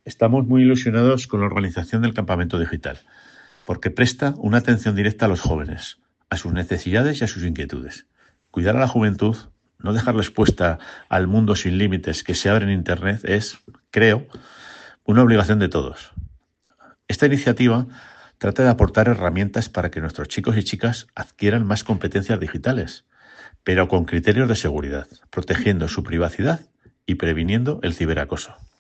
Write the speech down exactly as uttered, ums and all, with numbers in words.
Estamos muy ilusionados con la organización del campamento digital, porque presta una atención directa a los jóvenes, a sus necesidades y a sus inquietudes. Cuidar a la juventud, no dejarla expuesta al mundo sin límites que se abre en Internet es, creo, una obligación de todos. Esta iniciativa trata de aportar herramientas para que nuestros chicos y chicas adquieran más competencias digitales, pero con criterios de seguridad, protegiendo su privacidad y previniendo el ciberacoso.